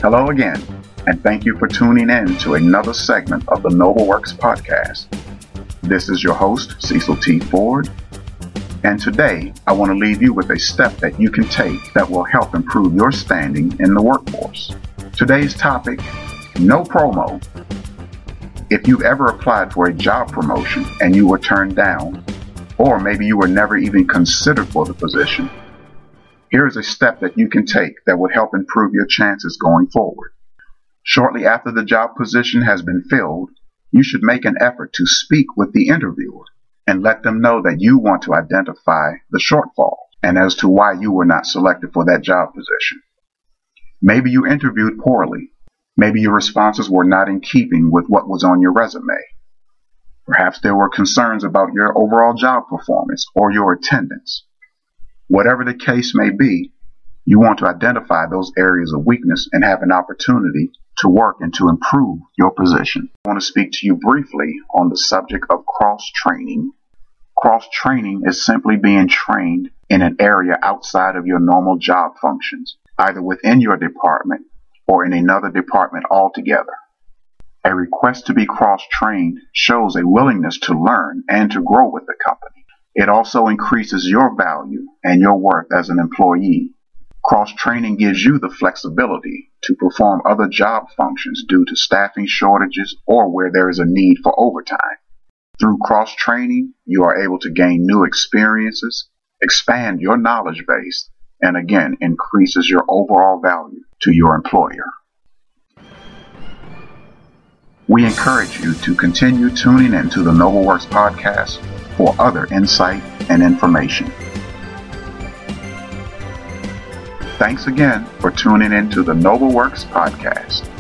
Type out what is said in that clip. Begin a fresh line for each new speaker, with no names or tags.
Hello again, and thank you for tuning in to another segment of the NobleWorks podcast. This is your host, Cecil T. Ford, and today I want to leave you with a step that you can take that will help improve your standing in the workforce. Today's topic, no promo. If you've ever applied for a job promotion and you were turned down, or maybe you were never even considered for the position, here is a step that you can take that would help improve your chances going forward. Shortly after the job position has been filled, you should make an effort to speak with the interviewer and let them know that you want to identify the shortfall and as to why you were not selected for that job position. Maybe you interviewed poorly. Maybe your responses were not in keeping with what was on your resume. Perhaps there were concerns about your overall job performance or your attendance. Whatever the case may be, you want to identify those areas of weakness and have an opportunity to work and to improve your position. I want to speak to you briefly on the subject of cross-training. Cross-training is simply being trained in an area outside of your normal job functions, either within your department or in another department altogether. A request to be cross-trained shows a willingness to learn and to grow with the company. It also increases your value and your worth as an employee. Cross-training gives you the flexibility to perform other job functions due to staffing shortages or where there is a need for overtime. Through cross-training, you are able to gain new experiences, expand your knowledge base, and again, increases your overall value to your employer. We encourage you to continue tuning into the NobleWorks podcast for other insight and information. Thanks again for tuning into the NobleWorks podcast.